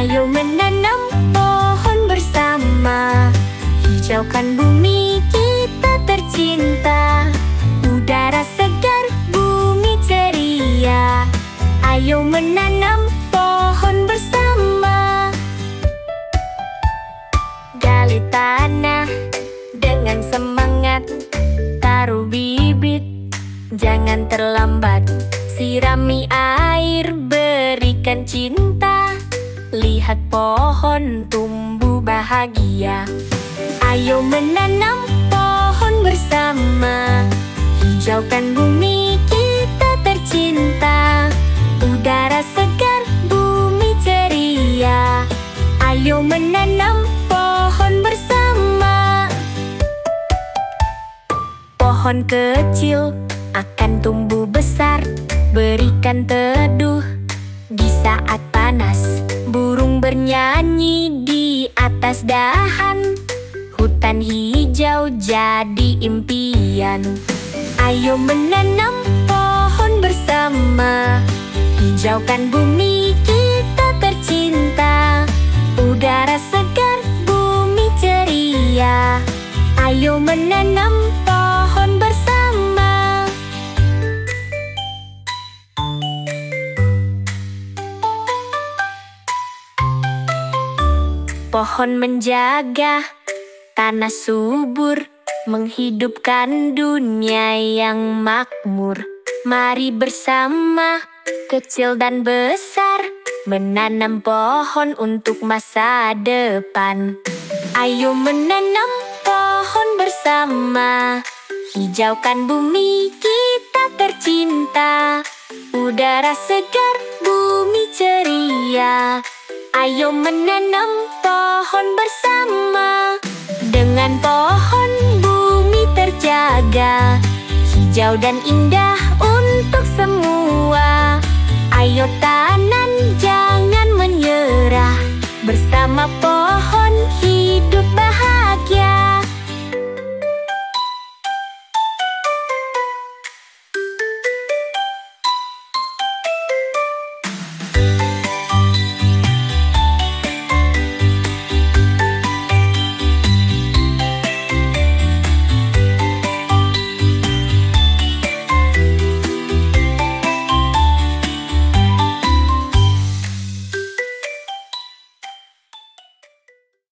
Ayo menanam pohon bersama, hijaukan bumi kita tercinta. Udara segar, bumi ceria. Ayo menanam pohon bersama. Gali tanah dengan semangat, taruh bibit, jangan terlambat. Sirami air, berikan cinta. Lihat pohon tumbuh bahagia. Ayo menanam pohon bersama, hijaukan bumi kita tercinta. Udara segar, bumi ceria. Ayo menanam pohon bersama. Pohon kecil akan tumbuh besar, berikan teduh di saat panas. Burung bernyanyi di atas dahan, hutan hijau jadi impian. Ayo menanam pohon bersama, hijaukan bumi kita tercinta. Udara segar, bumi ceria. Ayo menanam pohon bersama. Pohon menjaga tanah subur, menghidupkan dunia yang makmur. Mari bersama, kecil dan besar, menanam pohon untuk masa depan. Ayo menanam pohon bersama, hijaukan bumi kita tercinta. Udara segar, bumi ceria. Ayo menanam pohon bersama. Dengan pohon bumi terjaga, hijau dan indah untuk semua. Ayo tanam, jangan menyerah. Bersama pohon hidup bahagia.